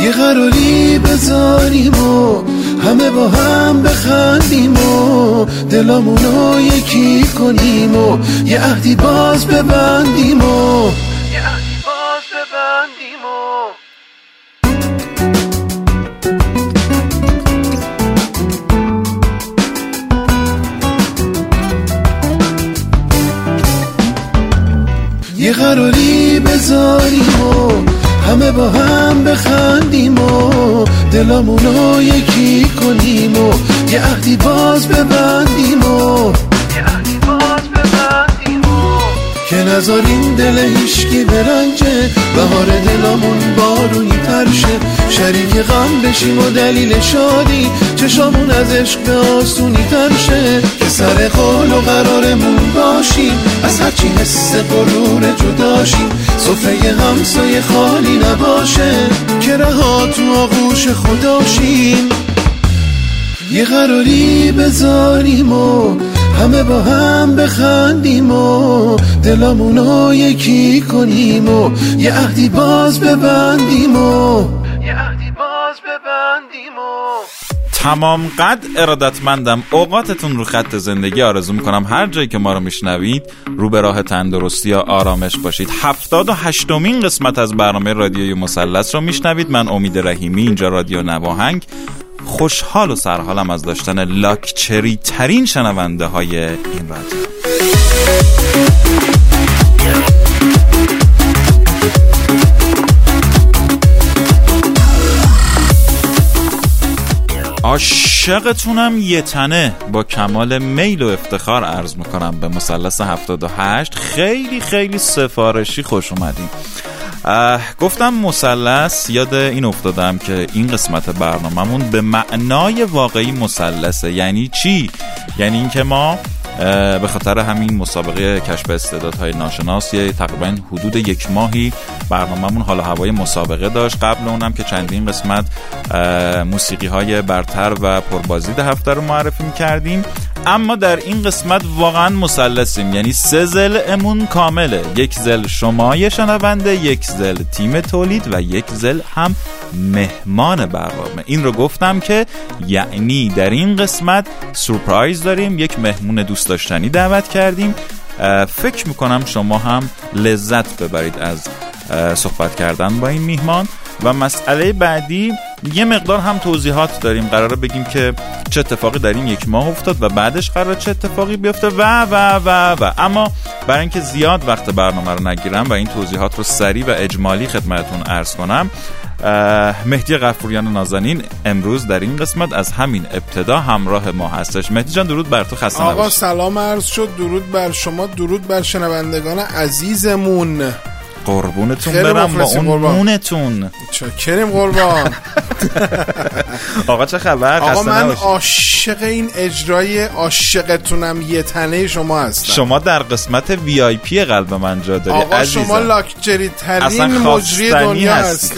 یه قراری بذاریم و همه با هم بخندیم و دلامونو یکی کنیم و یه عهدی باز ببندیم و یه قراری بذاریم و همه با هم بخندیم و دلامونو یکی کنیم و یه عهدی باز ببندیم و که نذاریم دل هیشکی برنجه، بهار دلامون بارونی ترشه، شریک غم بشیم و دلیل شادی، چشامون از عشق به آسونی ترشه، که سر قول و قرارمون باشیم، از هرچی حس غرور جداشیم، سفره همسایه خالی نباشه، که رها تو آغوش خداشیم. یه قراری بذاریم و همه با هم بخندیم و دلامونو یکی کنیم و یه عهدی باز ببندیم و تمام قد ارادتمندم. اوقاتتون رو خط زندگی. آرزو میکنم هر جایی که ما رو میشنوید رو به راه تندرستی یا آرامش باشید. 78مین قسمت از برنامه رادیوی مثلث رو میشنوید. من امید رحیمی، اینجا رادیو نواهنگ. خوشحال و سرحالم از داشتن لاکچری ترین شنونده های این رادیو. عاشقتونم یه تنه. با کمال میل و افتخار عرض میکنم به مثلث 78 خیلی خیلی سفارشی خوش اومدین. گفتم مثلث، یاد این افتادم که این قسمت برنامه‌مون به معنای واقعی مثلثه. یعنی چی؟ یعنی این که ما به خاطر همین مسابقه کشف استعدادهای ناشناس یه تقریبا حدود 1 ماهی برنامه‌مون حال و هوای مسابقه داشت. قبل اونم که چندین قسمت موسیقی‌های برتر و پربازدید هفته رو معرفی می‌کردیم. اما در این قسمت واقعا مثلثیم، یعنی 3 ضلعمون کامله. 1 ضلع شمای شنونده، 1 ضلع تیم تولید و 1 ضلع هم مهمان برنامه. این رو گفتم که یعنی در این قسمت سورپرایز داریم، 1 مهمون دوست داشتنی دعوت کردیم. فکر میکنم شما هم لذت ببرید از صحبت کردن با این میهمان. و مسئله بعدی یه مقدار هم توضیحات داریم، قراره بگیم که چه اتفاقی در این 1 ماه افتاد و بعدش قراره چه اتفاقی بیفته و اما برای اینکه زیاد وقت برنامه رو نگیرم و این توضیحات رو سریع و اجمالی خدمتتون عرض کنم، مهدی غفوریان نازنین امروز در این قسمت از همین ابتدا همراه ما هستش. مهدی جان درود بر تو، خسته نباشی. آقا سلام عرض شد، درود بر شما، درود بر شنوندگان عزیزمون. قربونتون برم با اون مونتون. چاکریم قربان. آقا چه خبر؟ آقا من عاشق این اجرای عاشقتونم یه تنه شما هستم. شما در قسمت وی آی پی قلب من جا داری آقا عزیزم. شما لاکچری ترین مجری دنیا هستی.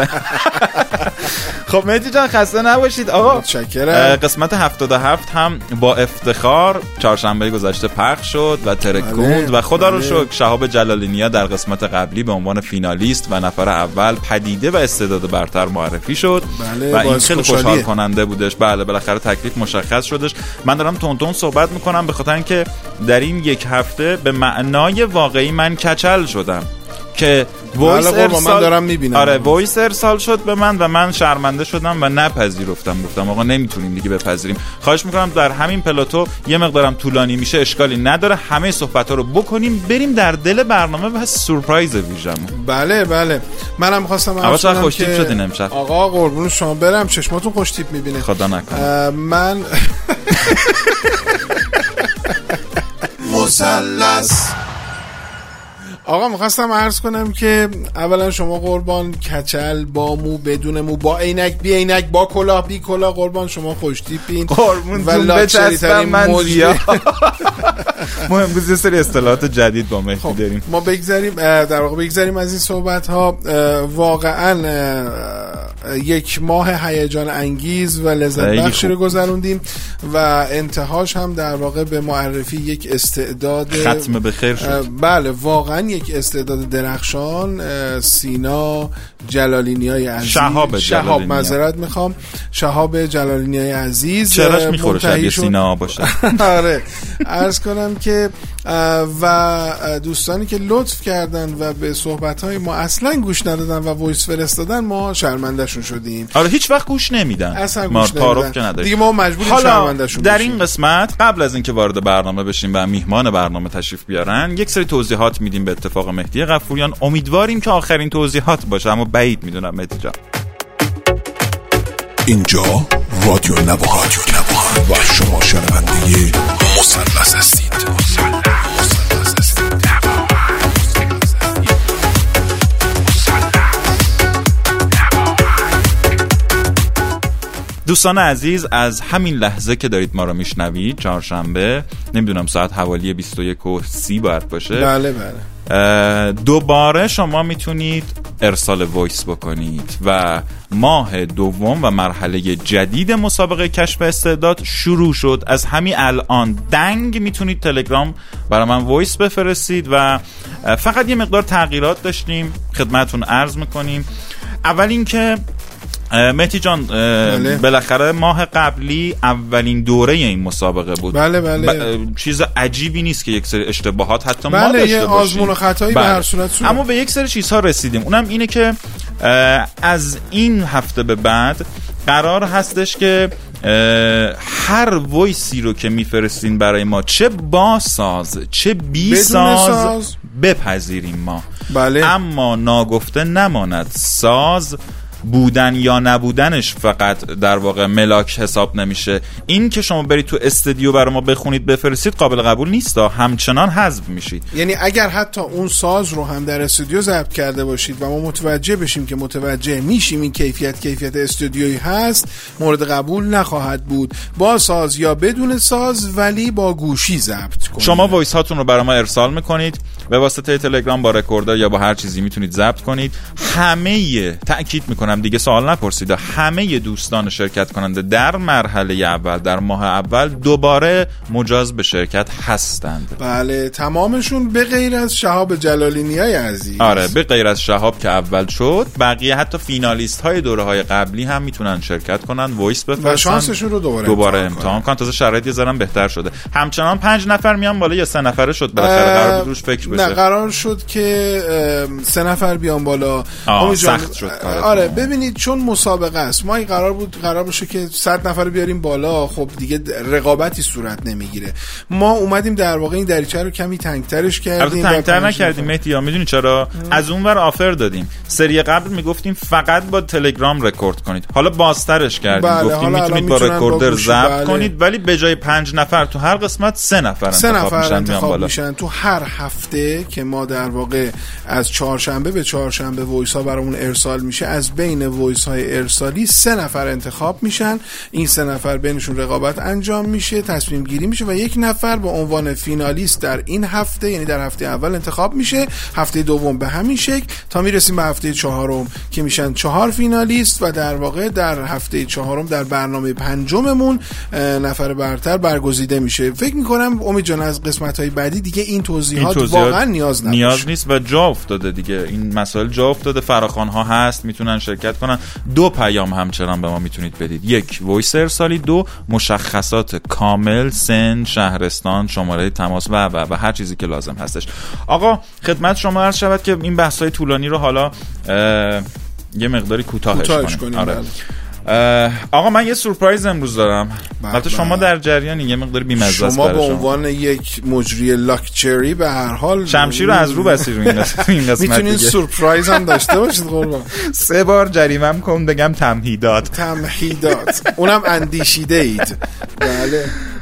خب مهدی جان خسته نباشید. آقا متشکرم. قسمت 77 هم با افتخار چهارشنبه گذشته پخش شد و ترکوند و خدا رو شکر شهاب جلالی نیا در قسمت قبلی به عنوان فینالیست و نفر اول پدیده و استعداد برتر معرفی شد. و این خیلی خوشحال کننده بودش. بله بالاخره تکلیف مشخص شدش. من دارم تون صحبت میکنم به خاطر اینکه در این 1 هفته به معنای واقعی من کچل شدم که وایس ارسال، من دارم میبینم. آره وایس ارسال شد به من و من شرمنده شدم و نپذیرفتم. گفتم آقا نمیتونیم دیگه بپذیریم. خواهش میکنم در همین پلاتو یه مقدارم طولانی میشه اشکالی نداره، همه صحبت‌ها رو بکنیم بریم در دل برنامه و سورپرایز ویژمون. بله منم خواستم عرض کنم خوش تیپ شدین امشب. آقا قربون شما برم، چشماتون خوش تیپ میبینه. خدا نکنه. من مثلث. آقا میخواستم عرض کنم که اولا شما قربان کچل، با مو، بدون مو، با عینک، بی عینک، با کلاه، بی کلاه، قربان شما خوش تیپین. قربون بچسبم من زیاد. ما امروز یه سری اصطلاحات جدید با مهدی داریم. ما بگذاریم در واقع بگذاریم از این صحبت ها. واقعا یک ماه هیجان انگیز و لذت بخشی رو گذروندیم و انتهاش هم در واقع به معرفی یک استعداد ختم به خیر شد. بله واقعا یک استعداد درخشان، سینا جلالینیای عزیز، شهاب معذرت میخوام، شهاب جلالینیای عزیز. چراش میخوره شبیه سینا باشه. آره عرض کنم که و دوستانی که لطف کردن و به صحبت‌های ما اصلا گوش ندادن و وایس فرستادن ما شرمنده‌شون شدیم. آره هیچ وقت گوش نمیدن، اصلا ما گوش تعارف که نداریم دیگه، ما مجبوریم شرمنده‌شون در بشیم. این قسمت قبل از اینکه وارد برنامه بشیم و میهمان برنامه تشریف بیارن یک سری توضیحات میدیم به اتفاق مهدی غفوریان. امیدواریم که آخرین توضیحات باشه، اما بعید میدونم مهدی جان. اینجا رادیو نوار و شما شنونده مثلث هستید. دوستان عزیز، از همین لحظه که دارید ما رو میشنوید، چهارشنبه، نمیدونم ساعت حوالی 21:30 باید باشه، بله دوباره شما میتونید ارسال وایس بکنید و ماه دوم و مرحله جدید مسابقه کشف استعداد شروع شد. از همین الان دنگ میتونید تلگرام برای من وایس بفرستید و فقط یه مقدار تغییرات داشتیم خدمتون عرض میکنیم. اول اینکه مهدی جان بالاخره ماه قبلی اولین دوره این مسابقه بود. بله. چیز عجیبی نیست که یک سری اشتباهات حتی ما داشته باشیم. یه آزمون و خطایی به هر صورت شد. اما به یک سری چیزها رسیدیم. اونم اینه که از این هفته به بعد قرار هستش که هر وایسی رو که میفرستین برای ما، چه با ساز چه بی ساز، بپذیریم ما. بله. اما ناگفته نماند ساز بودن یا نبودنش فقط در واقع ملاک حساب نمیشه. این که شما برید تو استودیو برای ما بخونید بفرستید قابل قبول نیست، همچنان حذف میشید. یعنی اگر حتی اون ساز رو هم در استودیو ضبط کرده باشید و ما متوجه بشیم که متوجه میشیم این کیفیت استودیویی هست، مورد قبول نخواهد بود. با ساز یا بدون ساز ولی با گوشی ضبط کنید. شما وایس هاتون رو برای ما ارسال میکنید به واسطه تلگرام، با رکوردر یا با هر چیزی میتونید ضبط کنید. همه تأکید میکنم دیگه سوال نپرسید، همه دوستان شرکت کننده در مرحله اول، در ماه اول، دوباره مجاز به شرکت هستند. بله تمامشون به غیر از شهاب جلالینیای عزیز. آره به غیر از شهاب که اول شد، بقیه حتی فینالیست های دوره های قبلی هم میتونن شرکت کنن، وایس بفرستن و شانسشون رو دوباره امتحان کنن. تازه شرایط یه ذره بهتر شده. همچنان 5 نفر میان بالا یا 3 نفره شد بالاخره قرار بود روش فکر بشه. نه قرار شد که 3 نفر بیان بالا. سخت شد کارتون. آره ببینید چون مسابقه است، ما این قرار باشه که 100 نفر بیاریم بالا، خب دیگه رقابتی صورت نمیگیره. ما اومدیم در واقع این دریچه رو کمی تنگترش کردیم. تنگتر نکردیم مهدی، یا میدونی چرا؟ از اونور آفر دادیم. سری قبل میگفتیم فقط با تلگرام رکورد کنید، حالا بازترش کردیم. گفتیم میتونید با رکوردر ضبط کنید، ولی به جای 5 نفر تو هر قسمت 3 نفر انتخاب میشن تو هر هفته که ما در واقع از چهارشنبه به چهارشنبه وایس ها برامون ارسال میشه، از بین وایس های ارسالی 3 نفر انتخاب میشن. این 3 نفر بینشون رقابت انجام میشه، تصمیم گیری میشه و 1 نفر به عنوان فینالیست در این هفته، یعنی در هفته اول انتخاب میشه، هفته دوم به همین شکل تا میرسیم به هفته چهارم که میشن 4 فینالیست و در واقع در هفته چهارم در برنامه پنجممون نفر برتر برگزیده میشه. فکر میکنم امید جان از قسمت‌های بعدی دیگه این توضیحات واقعا نیاز نیست و جا افتاده دیگه. این مسائل جا افتاده، فراخوان‌ها هست، میتونن شرکت کنن. 2 پیام همچنان به ما میتونید بدید: 1 وایس ارسالی، 2 مشخصات کامل، سن، شهرستان، شماره تماس و هر چیزی که لازم هستش. آقا خدمت شما عرض شود که این بحث‌های طولانی رو حالا یه مقداری کوتاهش کنیم. آره. آقا من یه سورپرایز امروز دارم. البته شما در جریانی، یه مقداری بی‌مزه است. شما به عنوان یک مجری لاکچری به هر حال شمشیر رو از رو بسیر این قسمت میتونید سورپرایز هم داشته باشید قربان. 3 بار جریمه‌ام کنم بگم تمهیدات اونم اندیشیده اید. بله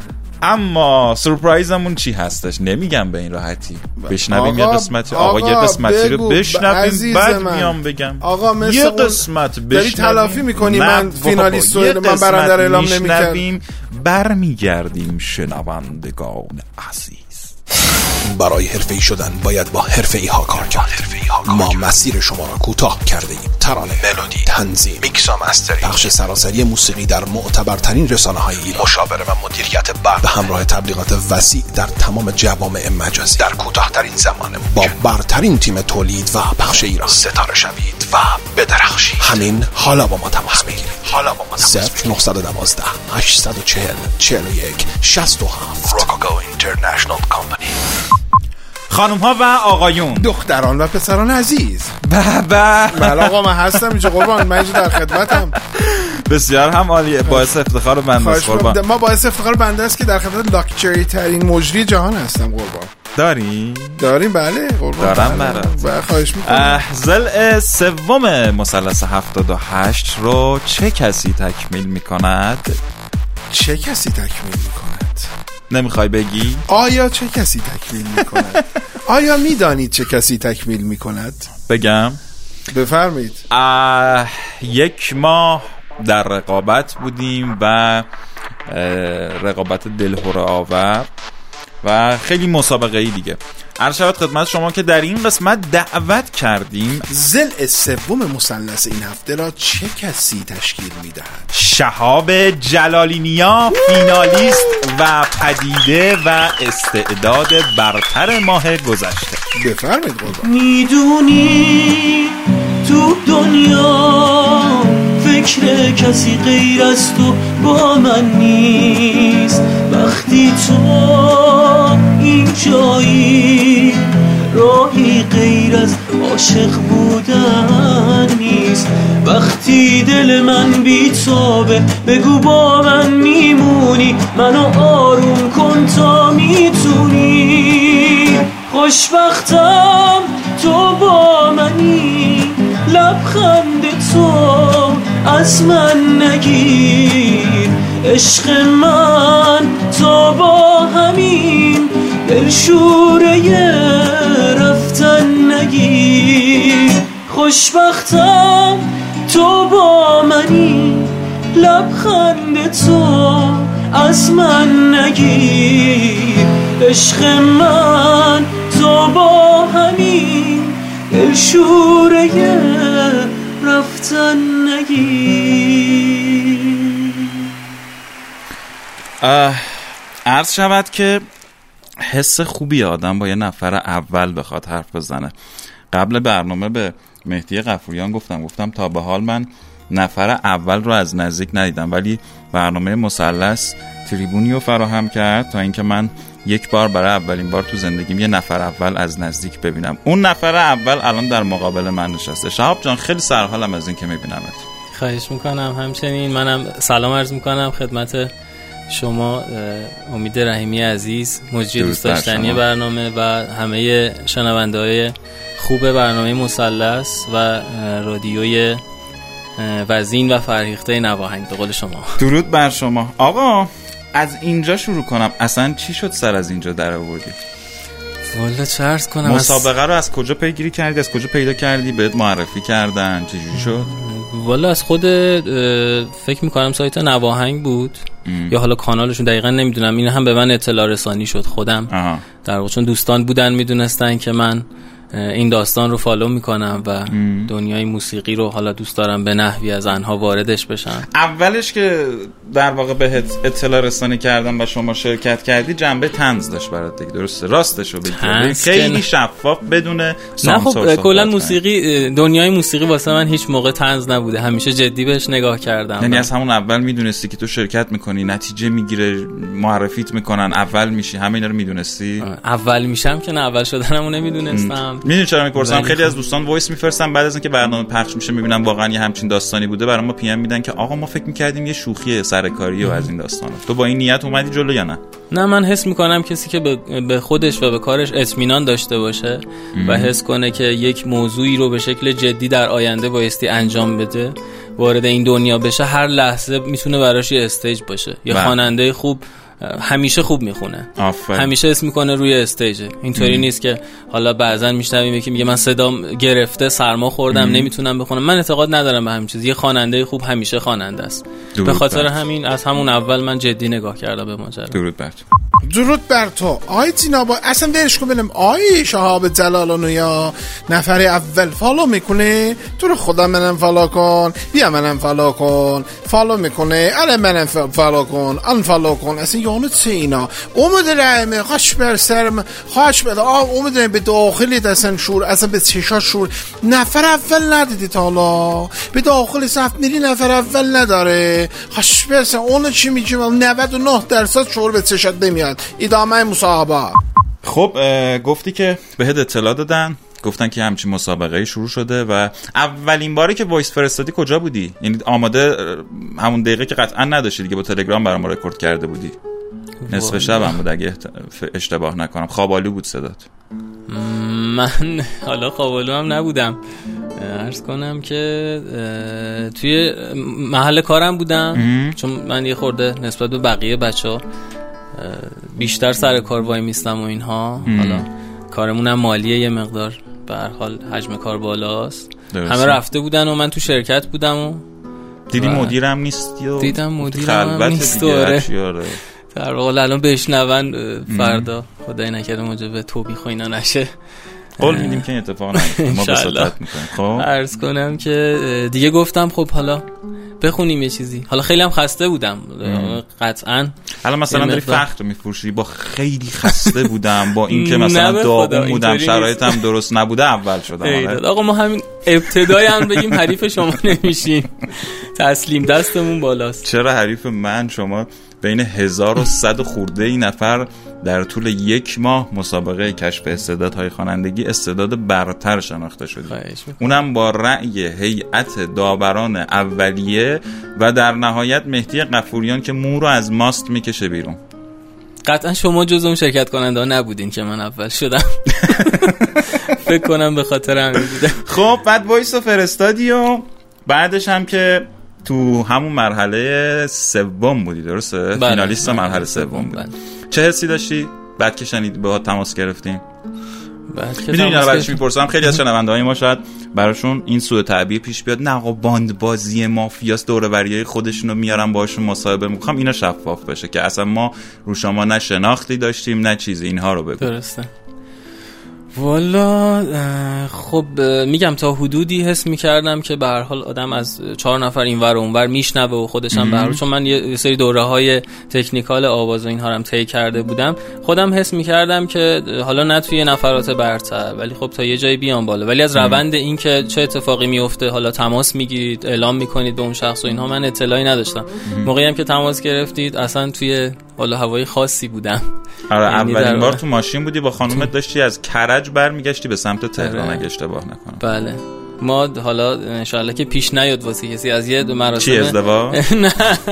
اما سورپرایزمون چی هستش نمیگم به این راحتی. بشنویم یه قسمتی. آقا یه قسمتی رو بشنویم بعد میام بگم. آقا یه قسمت بشنویم. داری تلافی میکنی من فینالیست رو من برنده رو اعلام نمیکردم. برمیگردیم شنوندگان عزیز. برای حرفه‌ای شدن باید با حرفه‌ای ها کار کرد. ما مسیر شما را کوتاه کرده ایم ترانه، ملودی، تنظیم، میکس و مسترینگ، پخش سراسری موسیقی در معتبرترین رسانه‌های ایران، مشاوره و مدیریت برنامه به همراه تبلیغات وسیع در تمام جوامع مجازی در کوتاه‌ترین زمان با برترین تیم تولید و پخش ایران. ستاره شوید و بدرخشید. همین حالا با ما تماس بگیرید. 0912 840 41 67 روکوکو اینترنشنال کمپانی. خانم ها و آقایون، دختران و پسران عزیز، بله آقا من هستم اینجا قربان، من اینجا در خدمتم. بسیار هم عالی، باعث افتخار بنده است قربان. ما باعث افتخار بنده است که در خدمت لاکچری ترین مجری جهان هستم قربان. داریم بله قربان. دارم برات. خواهش میکنم. ضلع سوم مثلث 78 رو چه کسی تکمیل میکند؟ چه کسی تکمیل میکند؟ نمیخوای بگی؟ آیا چه کسی تکمیل میکند؟ آیا میدانید چه کسی تکمیل میکند؟ بگم؟ بفرمایید. 1 ماه در رقابت بودیم و رقابت دلهره آور و خیلی مسابقه ای دیگه. عرض شود خدمت شما که در این قسمت دعوت کردیم ضلع سوم مثلث این هفته را چه کسی تشکیل میدهد؟ شهاب جلالی نیا، فینالیست و پدیده و استعداد برتر ماه گذشته. بفرمایید قربان. میدونی تو دنیا فکر کسی غیر از تو با من نیست، وقتی تو این جایی راهی غیر از عاشق بودن نیست، وقتی دل من بی‌تابه بگو با من میمونی، منو آروم کن تا میتونی، خوشبختم تو با منی، لبخند تو از من نگیر، عشق من تو با همین دلشوره رفتن نگیر، خوشبختم تو با منی، لبخند تو از من نگیر، عشق من تو با همین دلشوره رفتن نگیر. عرض شود که حس خوبی آدم با یه نفر اول بخواد حرف بزنه. قبل برنامه به مهدی غفوریان گفتم تا به حال من نفر اول رو از نزدیک ندیدم، ولی برنامه مثلث تریبونی رو فراهم کرد تا اینکه من یک بار برای اولین بار تو زندگیم یه نفر اول از نزدیک ببینم. اون نفر اول الان در مقابل من نشسته. شهاب جان خیلی سرحالم از این که میبینمت. خواهش میکنم. همچنین منم سلام عرض میکنم خدمت شما امید رحیمی عزیز، مجری دوست داشتنی برنامه و همه شنونده‌های خوب برنامه مثلث و رادیوی وزین و فرهیخته نواهنگ. به قول شما درود بر شما. آقا از اینجا شروع کنم، اصلا چی شد سر از اینجا در آوردی؟ والا چه عرض کنم، مسابقه رو از کجا پیگیری کردی؟ از کجا پیدا کردی؟ بهت معرفی کردن؟ چجوری شد؟ والا از خود فکر میکنم سایت نواهنگ بود یا حالا کانالشون، دقیقا نمیدونم. این هم به من اطلاع رسانی شد خودم در واقع، چون دوستان بودن میدونستن که من این داستان رو فالو میکنم و دنیای موسیقی رو حالا دوست دارم به نحوی از آنها واردش بشم. اولش که در واقع بهت اطلاع رسانی کردم و شما شرکت کردی جنبه طنز داشت برات دیگه، درسته؟ راستشو بگی خیلی شفاف بدون سانسور. نه خب کلا موسیقی، دنیای موسیقی واسه من هیچ موقع طنز نبوده، همیشه جدی بهش نگاه کردم. یعنی از همون اول میدونستی که تو شرکت میکنی، نتیجه میگیره، معرفیت میکنن، اول میشی، همه اینا رو میدونستی؟ اول میشم که نه، اول شدنمو نمیدونستم. میدونی چرا میپرسم؟ خیلی از دوستان وایس میفرستن بعد از اینکه برنامه پخش میشه میبینن واقعا یه همچین داستانی بوده، برام پی ام میدن که آقا ما فکر میکردیم یه شوخی سرکاری و از این داستانا. تو با این نیت اومدی جلو یا نه؟ نه، من حس میکنم کسی که به خودش و به کارش اطمینان داشته باشه و حس کنه که یک موضوعی رو به شکل جدی در آینده بایستی انجام بده، وارد این دنیا بشه، هر لحظه میتونه براش یه استیج باشه. یه خواننده خوب همیشه خوب میخونه، همیشه اسم میکنه روی استیجه. اینطوری نیست که حالا بعضن میشنویم یکی میگه من صدام گرفته، سرما خوردم، نمیتونم بخونم. من اعتقاد ندارم به همین چیز. یه خواننده خوب همیشه خواننده است. به خاطر همین از همون اول من جدی نگاه کردم به ماجرا. درود بر تو. درود بر تو آی زینابا. اصلا ورش کن ببینم آی شهاب جلالانو یا نفر اول فالو میکنه؟ تو رو خدا منم فالو کن، بیا منم فالو کن. فالو میکنه آره منم فالو کن، ان فالو کن. اصلا یعنی چه اینا؟ امید رحمه خوش بر سرم، خوش بده امید رحمه به داخلی اصلا شور، اصلا به چشا شور. نفر اول ندیدی تا حالا؟ به داخل صف میری نفر اول نداره. خوش برسن اون چی میگه 99% شور به چشات نمیاد. ادامه مصاحبه. خب گفتی که بهت اطلاع دادن، گفتن که همچین مسابقه شروع شده و اولین باری که وایس فرستادی کجا بودی؟ یعنی آماده همون دقیقه که قطعا نداشتی دیگه، با تلگرام برام رکورد کرده بودی. نصف شب هم بود اگه اشتباه نکنم. خوابالو بود صدات. من حالا خوابالو هم نبودم، عرض کنم که توی محل کارم بودم. چون من یه خورده نسبت به بقیه بچه‌ها بیشتر سر کار وای میستم و اینها. حالا کارمونم مالیه یه مقدار به هر حال حجم کار بالاست. همه رفته بودن و من تو شرکت بودم و دیدی مدیرم نیستی و دیدم مدیرم نیست و در واقع الان بشنون فردا خدای نکرده موجب توبیخ و اینا نشه. قول میدیم که این اتفاق نیفته، ما بساطت میکنیم. خب عرض کنم که دیگه گفتم خب حالا بخونیم یه چیزی. حالا خیلی هم خسته بودم قطعا. حالا مثلا داری فخر میفروشی با خیلی خسته بودم، با این که مثلا داغون بودم، شرایطم درست نبوده اول شدم. آقا ما همین ابتدایی هم بگیم حریف شما نمیشیم، تسلیم دستمون بالاست. چرا حریف من؟ شما بین 1100 خورده ای نفر در طول یک ماه مسابقه کشف استعدادهای خوانندگی استعداد برتر شناخته شدید، اونم با رأی هیئت داوران اولیه و در نهایت مهدی غفوریان که مو رو از ماست میکشه بیرون. قطعا شما جز اون شرکت کننده ها نبودین که من اول شدم. فکر کنم به خاطر همین بوده. خب بعد وایس رو فرستادی و بعدش هم که تو همون مرحله سوم بودی، درسته؟ فینالیست مرحله سوم بود. چه حسی داشتی بعد که شنیدی باهات تماس گرفتیم؟ میدونی اینا رو برایش میپرسم، خیلی از شنونده‌های ما شاید براشون این سوء تعبیر پیش بیاد، نه آقا باند بازی مافیاس دور و بریای خودشونو میارن باشون مصاحبه میکنم. اینا شفاف بشه که اصلا ما رو شما نه شناختی داشتیم نه چیزی. اینها رو بگو. درسته. والا خب میگم تا حدودی حس میکردم که به هر حال آدم از 4 نفر اینور و اونور میشنوه و خودش هم به هر حال، چون من یه سری دوره‌های تکنیکال آواز و اینها رو هم طی کرده بودم، خودم حس میکردم که حالا نه توی نفرات برتر ولی خب تا یه جایی بیام بالا. ولی از روند این که چه اتفاقی میفته، حالا تماس میگیرید، اعلام میکنید به اون شخص و اینها، من اطلاعی نداشتم. موقعی هم که تماس گرفتید اصلا توی حالا هوای خاصی بودم. آره اولین بار تو ماشین بودی با خانومت، داشتی از کرج برمیگشتی به سمت تهران اگه اشتباه نکنم. بله ما حالا انشالله که پیش نیاد واسه کسی از یه مراسم چی ازدواج؟ نه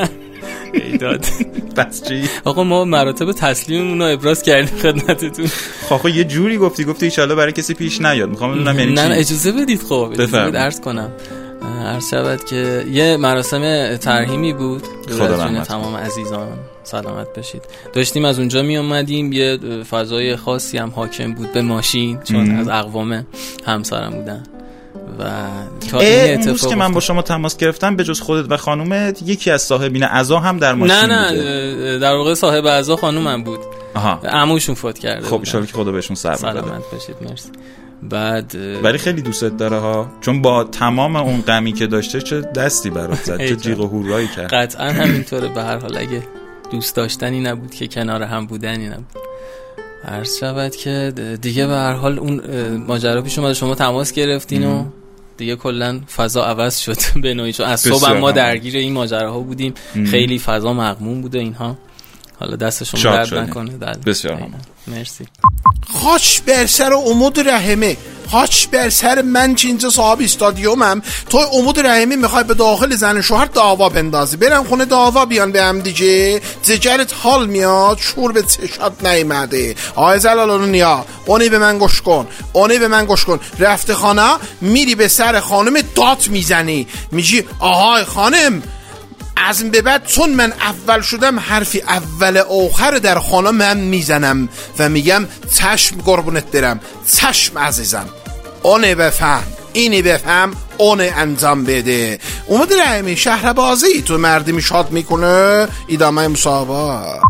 ایداد. بس چی؟ آقا ما مراتب تسلیممون رو ابراز کردیم خدمتتون. خب یه جوری گفتی انشالله برای کسی پیش نیاد. میخوام بدونم یعنی چی؟ نه اجازه بدید. خب اجازه بدید عرض کنم. عرض شود که یه مراسم ترحیمی بود از تمام عزیزان، سلامت بشید. داشتیم از اونجا می اومدیم، یه فضای خاصی هم حاکم بود به ماشین، چون از اقوام همسرم بودن و تا این اتفاق که من با شما تماس گرفتم به جز خودت و خانومت یکی از صاحبین عزا هم در ماشین بوده. نه در واقع صاحب عزا خانومم بود. عموشون فوت کرده. خب ان شاء الله که خدا بهشون صبر بده. سلامت باشید. مرسی. بعد ولی خیلی دوستت داره ها، چون با تمام اون غمی که داشته چه دستی برات زد، چه جیغ و هورایی کرد. قطعا همینطوره. به هر حال اگه دوست داشتنی نبود که کنار هم بودنی نبود. عرض شود که دیگه به هر حال اون ماجرا پیش اومد، شما تماس گرفتین و دیگه کلا فضا عوض شد به نوعی، چون از صبح ما درگیر این ماجراها بودیم. خیلی فضا مغموم بوده اینها. حالا دست شما درد نکنه. بسیار مرسی. خاش بر سر امید رحمه، خاش بر سر من که اینجا صاحب استادیومم. تو امید رحمی میخوای به داخل زن شوهر دعوا بندازی، برم خونه دعوا بیان به هم دیگه، زجرت حال میاد، شور به چشات نیمده. آقای زلالانیا اونی به من گوش کن، اونی به من گوش کن. رفته خانه میری به سر خانم داد میزنی، میگی آهای خانم از این به بعد چون من اول شدم حرفی اول آخر در خانه من میزنم و میگم چشم قربونت برم، چشم عزیزم، اونه بفهم، اینی بفهم، اونه انجام بده. امید رحمی شهربازی تو مردمی شاد میکنه. ادامه مصاحبه.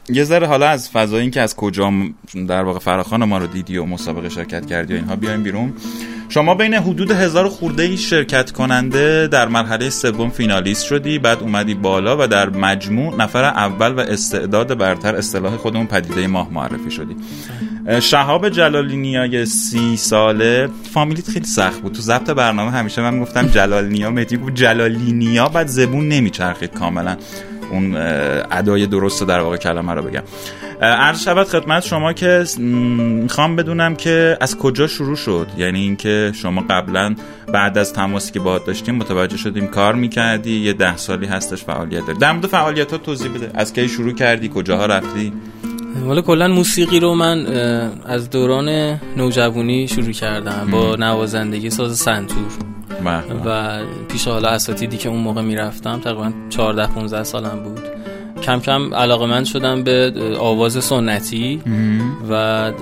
یه ذره حالا از فضای این که از کجا در واقع فراخوان ما رو دیدی و مسابقه شرکت کردی و اینها بیایم بیرون. شما بین حدود 1000 خورده شرکت کننده در مرحله سوم فینالیست شدی، بعد اومدی بالا و در مجموع نفر اول و استعداد برتر اصطلاح خودمون پدیده ماه معرفی شدی. شهاب جلالی نیای 30 ساله، فامیلیت خیلی سخت بود. تو ضبط برنامه همیشه من میگفتم جلال نیا، مهدی گفت جلالی نیا، بعد زبون نمیچرخید کاملا اون ادای درست در واقع کلمه رو بگم. عرض شود خدمت شما که میخوام بدونم که از کجا شروع شد، یعنی اینکه شما قبلا بعد از تماسی که باهات داشتیم متوجه شدیم کار میکردی، یه 10 سالی هستش فعالیت داری. در مورد فعالیت‌ها توضیح بده، از کی شروع کردی، کجاها رفتی؟ والا کلا موسیقی رو من از دوران نوجوانی شروع کردم با نوازندگی ساز سنتور و پیش حالا اساتیدی که اون موقع میرفتم، تقریبا 14-15 سالم بود، کم کم علاقه‌مند شدم به آواز سنتی و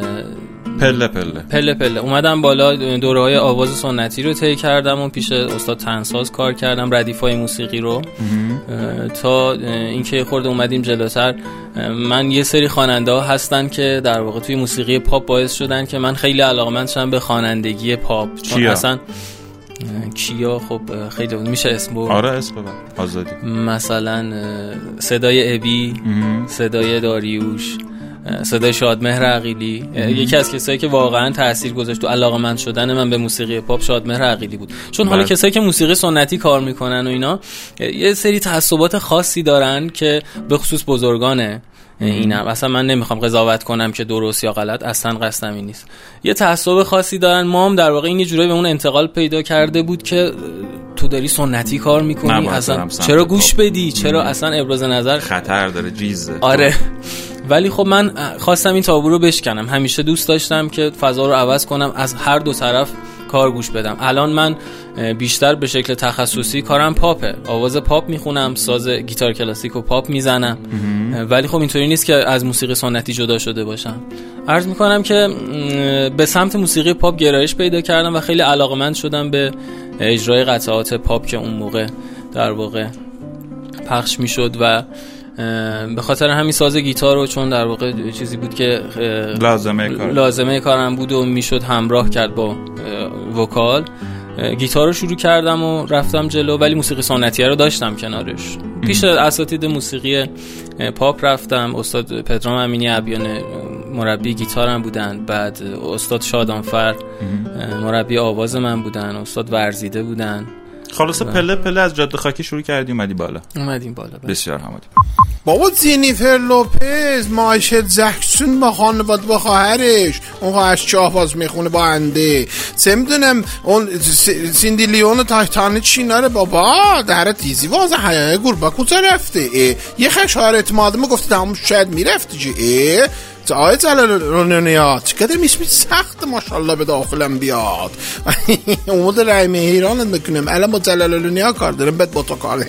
پله اومدم بالا. دوره‌های آواز سنتی رو طی کردم و پیش استاد تنساز کار کردم، ردیفای موسیقی رو، تا اینکه خورده اومدیم جلوتر. من یه سری خواننده‌ها هستن که در واقع توی موسیقی پاپ باعث شدن که من خیلی علاقه‌مند شدم به خوانندگی پاپ. چون اصلا کیا خب خیلی میشه اسم برد. آره اسم ببر آزادی. مثلا صدای ابی، صدای داریوش، صدای شادمهر عقیلی. یکی از کسایی که واقعا تأثیر گذاشت تو علاقه‌مند شدن من به موسیقی پاپ شادمهر عقیلی بود. چون حالا کسایی که موسیقی سنتی کار میکنن و اینا یه سری تعصبات خاصی دارن که به خصوص بزرگانه اینم، اصلا من نمیخوام قضاوت کنم که درست یا غلط، اصلا قصدم این نیست. یه تعصب خاصی دارن. ما هم در واقع این یه جورایی به اون انتقال پیدا کرده بود که تو داری سنتی کار میکنی، اصلا چرا گوش بدی، چرا اصلا ابراز نظر خطر داره، جیزه. آره ولی خب من خواستم این تابو رو بشکنم. همیشه دوست داشتم که فضا رو عوض کنم، از هر دو طرف کار گوش بدم. الان من بیشتر به شکل تخصصی کارم پاپه، آواز پاپ میخونم، ساز گیتار کلاسیک و پاپ میزنم، ولی خب اینطوری نیست که از موسیقی سنتی جدا شده باشم. عرض میکنم که به سمت موسیقی پاپ گرایش پیدا کردم و خیلی علاقه‌مند شدم به اجرای قطعات پاپ که اون موقع در واقع پخش میشد و به خاطر همین ساز گیتار رو، چون در واقع چیزی بود که لازمه کارم بود و میشد همراه کرد با وکال، گیتار رو شروع کردم و رفتم جلو، ولی موسیقی سنتی رو داشتم کنارش. پیش اساتید موسیقی پاپ رفتم، استاد پدرام امینی ابیان مربی گیتارم بودن، بعد استاد شادانفر مربی آواز من بودن، استاد ورزیده بودن. خلاصه پله از جاده خاکی شروع کردی اومدیم بالا. بسیار حمادی. بابا جینیفر لوپز مایشل جکسون با خانواده با خواهرش، اون خواهرش چاه‌باز میخونه با انده، چه میدونم اون سیندی لیون و تایتانیک چینا رو بابا در تیزی واسه حیاه گربه کجا رفته؟ یه خشار اعتماد ما گفته تمام شاید میرفته جی آقای جلال‌النیا چقدر میشه سخت ماشاءالله به داخلم بیاد. امود رای مهیران بکنم الان با جلال‌النیا کار دارم، بعد با تو کار.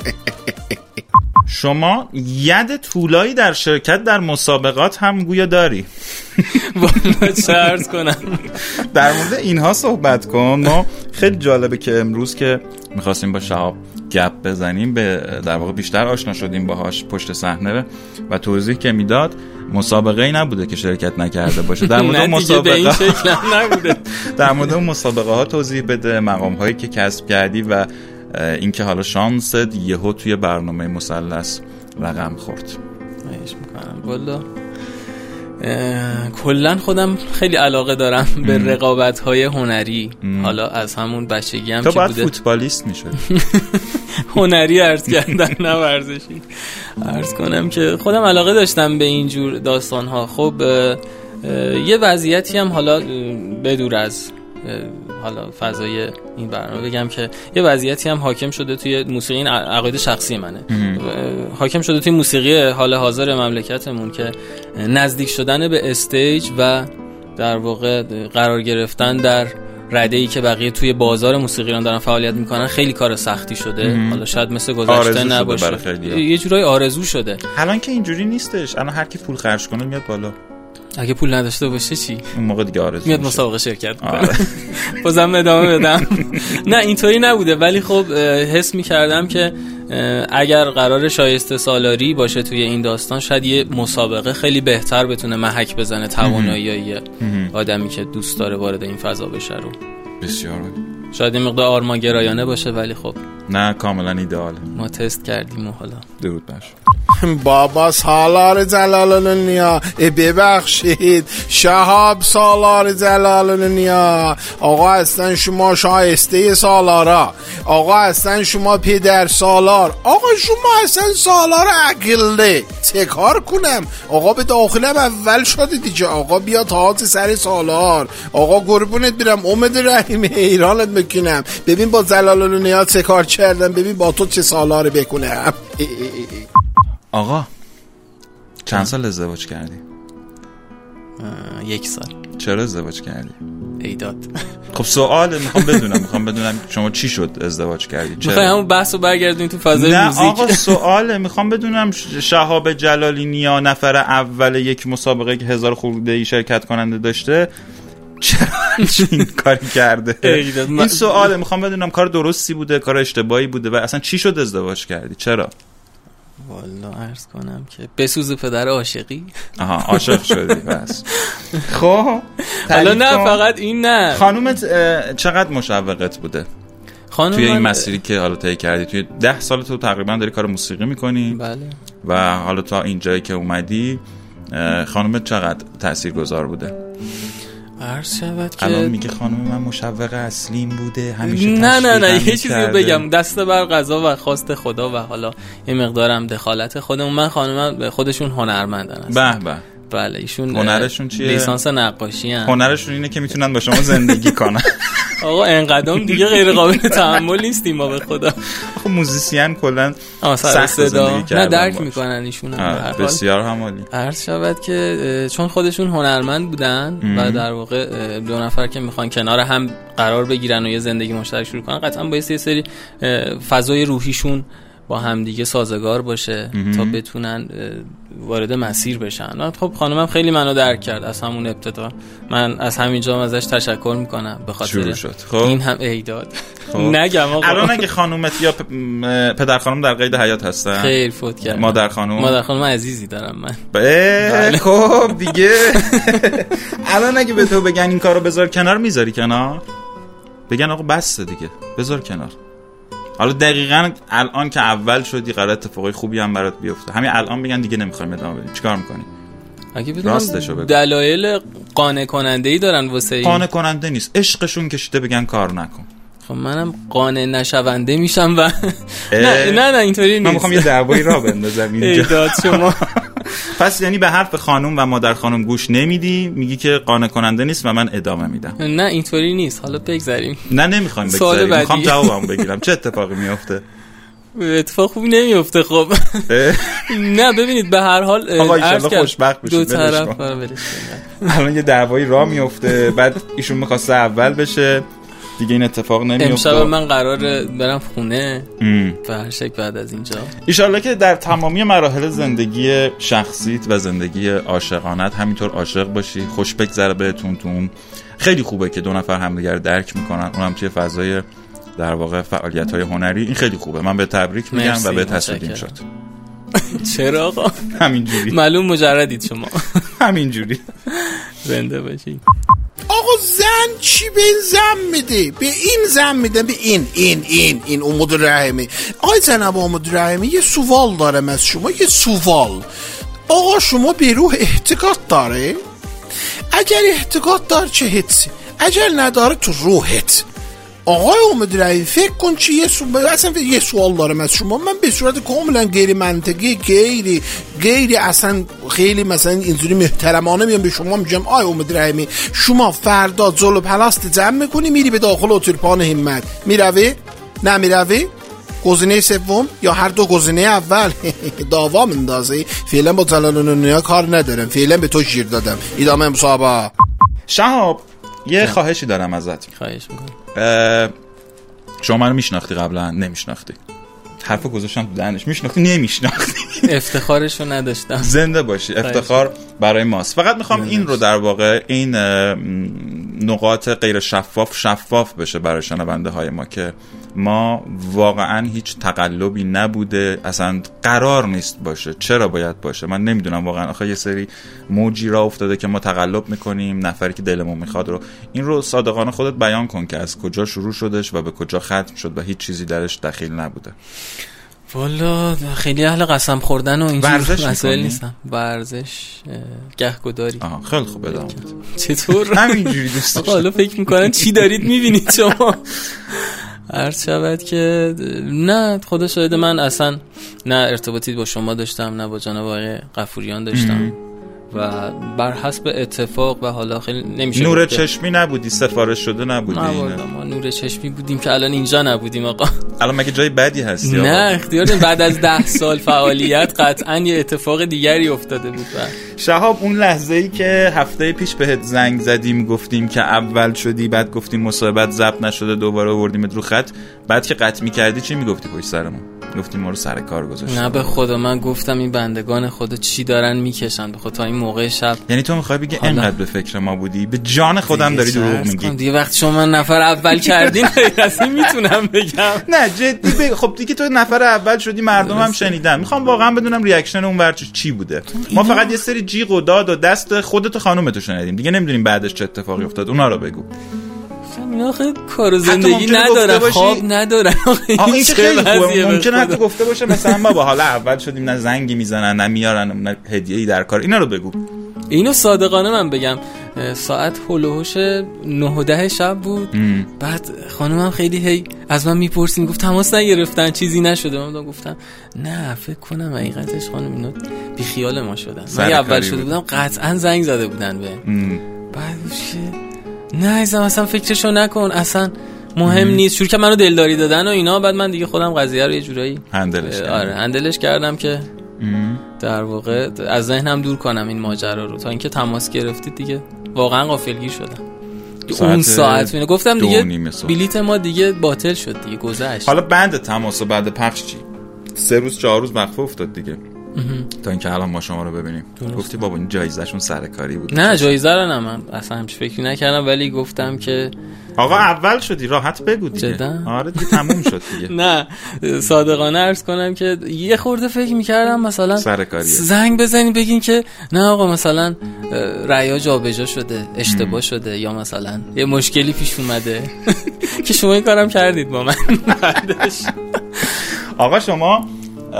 شما ید طولایی در شرکت در مسابقات هم گویا داری. والا چه عرض کنم، در مورد اینها صحبت کن. ما خیلی جالبه که امروز که میخواستیم با شهاب گپ بزنیم به در واقع بیشتر آشنا شدیم باهاش پشت صحنه و توضیح که میداد مسابقه‌ای نبوده که شرکت نکرده باشه. در مورد اون مسابقه ها توضیح بده، مقام هایی که کسب کردی و اینکه حالا شانست یهو توی برنامه مثلث رقم خورد. خواهش میکنم. والا کلا خودم خیلی علاقه دارم به رقابت‌های هنری. حالا از همون بچگی هم که بوده. تو باید فوتبالیست میشدی. هنری عرض کردن نه ورزشی. عرض کنم که خودم علاقه داشتم به اینجور داستان‌ها. خب یه وضعیتی هم حالا بدور از حالا فضای این برنامه بگم که یه وضعیتی هم حاکم شده توی موسیقی، این عقاید شخصی منه، حاکم شده توی موسیقی حال حاضر مملکتمون که نزدیک شدن به استیج و در واقع قرار گرفتن در رده‌ای که بقیه توی بازار موسیقیان دارن فعالیت میکنن خیلی کار سختی شده. حالا شاید مثل گذشته نباشه، یه جورایی آرزو شده. الان که اینجوری نیستش، الان هر کی پول خرج کنه میاد بالا. اگه پول نداشته باشه چی؟ اون موقع دیگه آرزو میاد مسابقه شرکت کنه. بازم ادامه بدم. نه اینطوری نبوده، ولی خب حس می‌کردم که اگر قرار شایسته سالاری باشه توی این داستان، شاید یه مسابقه خیلی بهتر بتونه محک بزنه توانایی آدمی که دوست داره وارد این فضا بشه رو. بسیار شاید این مقدار آرمانگرایانه باشه ولی خب نه کاملا ایدئاله. ما تست کردیم و حالا درود باشه. بابا سالار جلال‌النیا، ببخشید شهاب سالار جلال‌النیا، آقا هستن شما شایسته سالارا، آقا هستن شما پدر سالار، آقا شما هستن سالار عقله. چه کار کنم آقا؟ به داخلم اول شده دیگه. آقا بیا تاج سر سالار. آقا قربونت برم امید رحیم، ایرانت میکنم. ببین با جلال‌النیا چه کار کردم، ببین با تو چه سالار بکنم. آقا چند سال ازدواج کردی؟ 1 سال. چرا ازدواج کردی؟ ایداد. خب سواله، میخوام بدونم شما چی شد ازدواج کردی؟ میخوای همون بحثو برگردونی تو فضای موزیک؟ نه آقا سواله، میخوام بدونم شهاب جلالی نیا نفر اول یک مسابقه که 1000 خورده‌ای شرکت کننده داشته چرا این کاری کرده؟ این سواله، میخوام بدونم کار درستی بوده، کار اشتباهی بوده و اصلا چی شد ازدواج کردی؟ چرا؟ والا عرض کنم که بسوز پدر عاشقی. عاشق شدی بس. خب حالا نه فقط این، نه خانومت چقدر مشوقت بوده توی این مسیری که حالا طی کردی؟ توی 10 سال تو تقریبا داری کار موسیقی میکنی. بله. و حالا تا این جایی که اومدی خانومت چقدر تاثیرگذار بوده؟ عرض شود که الان میگه خانم من مشوق اصلیم بوده همیشه. نه یه چیزی بگم، دست بر قضا و خواست خدا و حالا یه مقدارم دخالت خودمون. من خانومم خودشون هنرمندن هستن. به بله ایشون هنرشون چیه؟ لیسانس نقاشی ان. هنرشون اینه که میتونن با شما زندگی کنن. آقا انقدام دیگه غیر قابل تحمل نیستیم ما به خدا. خب موزیسین کلا سخت زندگی کردن، نه درک میکنن ایشون هم. بسیار همالی. عرض شود که چون خودشون هنرمند بودن و در واقع 2 نفر که میخوان کنار هم قرار بگیرن و یه زندگی مشترک شروع کنن، قطعا باید یه سری فضای روحیشون با هم دیگه سازگار باشه تا بتونن وارد مسیر بشن. خب خانمم خیلی منو درک کرد از همون ابتدا. من از همینجا ازش تشکر میکنم به خاطر خب. این هم ایداد. خب. نگم آقا الان اگه خانومت یا پدر خانم در قید حیات هستن؟ خیر فوت کردن. مادر خانم عزیزی دارم من. بله. خب دیگه الان اگه به تو بگن این کارو بذار کنار، میذاری کنار؟ بگن آقا بس دیگه بذار کنار. حالا دقیقاً الان که اول شدی قرار اتفاقای خوبی هم برات بیفته، همین الان بگن دیگه نمیخوایم ادامه بدیم، چیکار میکنی؟ اگه بدونم دلایل قانع کننده ای دارن واسه این. قانع کننده نیست، عشقشون کشیده بگن کار نکن. خب منم قانع نشونده میشم و نه اینطوری نیست. من میخوام یه دعوایی راه بندازم اینجا. ایداد شما. پس یعنی به حرف خانم و مادر خانم گوش نمیدی، میگی که قانع کننده نیست و من ادامه میدم. نه اینطوری نیست. حالا بگذریم. نه نمیخوایم بگذریم، میخوام جوابمو بگیرم. چه اتفاقی میفته؟ اتفاق خوبی نمیفته. خب نه ببینید به هر حال آقا ایشالله خوشبخت بشید. دو طرف الان یه دعوایی راه میفته، بعد ایشون میخواسته اول بشه دیگه، این اتفاق نمیفته. امشب من قراره برم خونه و هر شک بعد از اینجا ایشالله که در تمامی مراحل زندگی شخصیت و زندگی عاشقانت همینطور عاشق باشی، خوش بگذره بهتون. تو خیلی خوبه که 2 نفر همدیگر رو درک میکنن، اونم توی فضای در واقع فعالیت‌های هنری. این خیلی خوبه، من به تبریک میگم و به تسلیم شد. چرا آقا؟ همینجوری معلوم مجردید شما. همینجوری زنده باشی. آقا زن چی به این زن میده؟ به این زن میده، به این امید رحمی. آقای جناب امید رحمی یه سوال دارم از شما، یه سوال. آقا شما به روح احتقاد داره؟ اگر احتقاد داره چه حسی؟ اگر نداره تو روحت. آقای امید رحمی فکر کن چی یه سوال دارم از شما. من به صورت کاملا غیر منطقی، غیر اصلا خیلی مثلا اینجوری محترمانه میام به شما میگم آقای امید رحمی شما فردا جلو پلاست جمع میکنی میری به داخل اتوبان همت، میروی؟ نه میروی؟ گزینه سوم یا هر دو گزینه اول؟ دعوا مندازی؟ فعلا با جلال‌النیا کار ندارم، فعلا به تو گیر دادم. ادامه مسابقه. شهاب یه خواهشی دارم ازت. خواهش میکنم. شما منو میشناختی قبلا؟ نمیشناختی. حرفو گذاشتم تو دهنش. میشناختی؟ نمیشناختی. افتخارشو نداشتم. زنده باشی، افتخار برای ماست. فقط میخوام این رو در واقع این نقاط غیر شفاف بشه برای شنونده های ما که ما واقعا هیچ تقلبی نبوده، اصلا قرار نیست باشه. چرا باید باشه؟ من نمیدونم واقعا. آخه یه سری موجی را افتاده که ما تقلب میکنیم، نفری که دلمون میخواد رو. این رو صادقانه خودت بیان کن که از کجا شروع شدش و به کجا ختم شد و هیچ چیزی درش دخیل نبوده. والا خیلی اهل قسم خوردن و اینجور مسائل نیستم. ورزش گهگداری. خیلی خوب ادامه. چطور همینجوری دوست داشتم. حالا فکر میکنن چی دارید میبینید شما؟ عرض شود که نه، خدا شاهد من اصلا نه ارتباطی با شما داشتم نه با جناب آقای غفوریان داشتم و بر حسب اتفاق و حالا خیلی نمیشه. نور چشمی نبودی، سفارش شده نبودی؟ نه ما نور چشمی بودیم که الان اینجا نبودیم آقا. الان مگه جای بدی هستی آقا؟ نه اختیار داریم. بعد از 10 سال فعالیت قطعا یه اتفاق دیگری افتاده بود. شهاب اون لحظه‌ای که هفته پیش بهت زنگ زدیم گفتیم که اول شدی، بعد گفتیم مصاحبت ضبط نشده، دوباره آوردیمت رو خط، بعد که قطع می‌کردی چی میگفتی پشت سرمون؟ گفتیم ما رو سر کار گذاشتیم. نه به خدا من گفتم این بندگان خدا چی دارن میکشن به خدا تا این موقع شب. یعنی تو میخوای بگی انقدر به فکر ما بودی؟ به جان خودم داری دروغ میگی. دیگه وقتی شما نفر اول کردین اصلا میتونم بگم نه جدی خب دیگه تو نفر اول شدی، مردم هم شنیدن. میخوام واقعا بدونم ریاکشن اون ور چی بوده. ما فقط یه سری جیغ و داد و دست خودت و خانومتو شنیدیم، دیگه نمیدونیم بعدش چه اتفاقی افتاد. اونا رو بگو. اینا خیلی کار زندگی ندارن، خواب ندارن. این چه خیلی خوبه. ممکنه حتی گفته باشه مثلا ما با حالا اول شدیم، نه زنگی میزنن نه میارن نه هدیه‌ای در کار. اینا رو بگو. اینو صادقانه من بگم ساعت هلوهوش 9:10 شب بود. بعد خانومم خیلی هی از من میپرسید، گفت تماس نگرفتن چیزی نشده؟ من گفتم نه فکر کنم حقیقتش خانم اینا بی خیال ما شدن. من اول شده بودم قطعا زنگ زده بودن به. بعدش نه اصلا فکرشو نکن، اصلا مهم نیست. شروع که منو دلداری دادن و اینا. بعد من دیگه خودم قضیه رو یه جورایی هندلش کردم که در واقع از ذهنم دور کنم این ماجرا رو، تا اینکه تماس گرفتید دیگه واقعا غافلگیر شدم. اون ساعت اینو گفتم دیگه بلیت ما دیگه باطل شد دیگه، گذشت. حالا بند تماس و بعد پخش چی؟ 3 روز 4 روز وقفه افتاد دیگه تا اینکه الان ما شما رو ببینیم. گفتی بابا این جایزه‌شون سرکاری بود. نه جایزه رو نه، من اصلا همچین فکری نکردم، ولی گفتم که آقا اول شدی راحت بگو دیگه. آره دیگه تموم شد دیگه. نه صادقانه عرض کنم که یه خورده فکر می‌کردم مثلا سرکاریه زنگ بزنین بگین که نه آقا مثلا رأی جابجا شده، اشتباه شده، یا مثلا یه مشکلی پیش اومده که شما این کارم کردید با من. آقا شما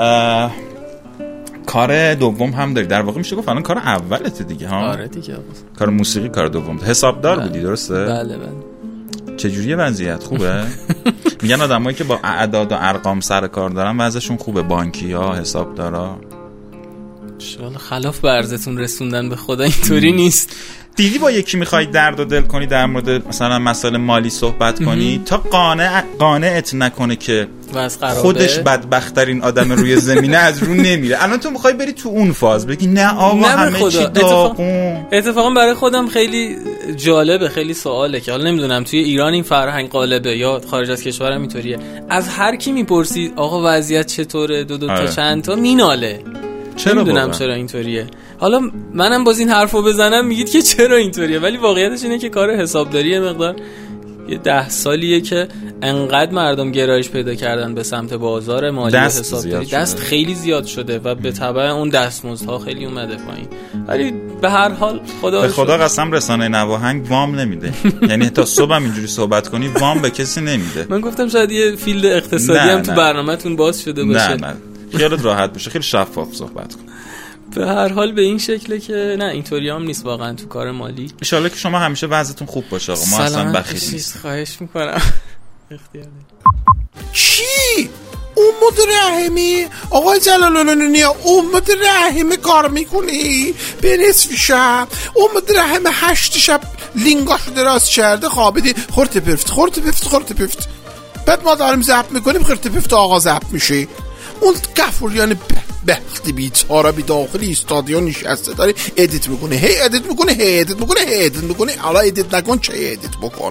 کار دوم هم داری، در واقع میشه گفت الان کار اولته دیگه ها؟ آره دیگه آقا. کار موسیقی کار دوم. حسابدار بودی درسته؟ بله. چجوریه وضعیت خوبه؟ میگن آدمایی که با اعداد و ارقام سر کار دارن وضعشون خوبه، بانکی‌ها، حسابدارا. انشالله خلاف به عرضتون رسوندن به خدا اینطوری نیست. دیدی با یکی میخوای درد و دل کنی در مورد مثلا مسائل مالی صحبت کنی تا قانعت نکنه که خودش بدبخت‌ترین آدم روی زمینه از رو نمیره. الان تو میخوای بری تو اون فاز بگی نه آقا همه چی داغون. اتفاقا برای خودم خیلی جالبه، خیلی سواله که حالا نمیدونم توی ایران این فرهنگ غالبه یا خارج از کشورم اینطوریه. از هر کی میپرسی آقا وضعیت چطوره، دو تا چند تا میناله. نمیدونم چرا اینطوریه. حالا منم باز این حرفو بزنم میگید که چرا اینطوریه، ولی واقعیتش اینه که کار حسابداری مقدار یه 10 سالیه که انقدر مردم گرایش پیدا کردن به سمت بازار مالی و حسابداری، دست خیلی زیاد شده و به تبع اون دستمزدها خیلی اومده پایین. ولی به هر حال به خدا قسم رسانه نواهنگ وام نمیده. یعنی تا صبحم اینجوری صحبت کنی وام به کسی نمیده. من گفتم شاید یه فیلد اقتصادی هم تو برنامه‌تون باز شده باشه. نه خیالت راحت بشه، خیلی شفاف صحبت کن. به هر حال به این شکله که نه اینطوری هم نیست واقعا تو کار مالی. ان شاءالله که شما همیشه وضعتون خوب باشه آقا. ما اصلا بخیل نیست. خواهش میکنم. اختیار چی؟ امید رحیمی آقای جلال‌الدین، امید رحیمی کار میکنی به نصف شب؟ امید رحیمی 8 شب لینگاشو دراز کرده خوابیدی خورت پفت. بعد ما داریم ضبط میکنیم خورت پفت آقا ضبط میشه. اون غفوریان بختی بیچاره بی داخل استادیو نشسته داره ادیت میکنه، هی ادیت میکنه حالا ادیت نکن چه ادیت بکن.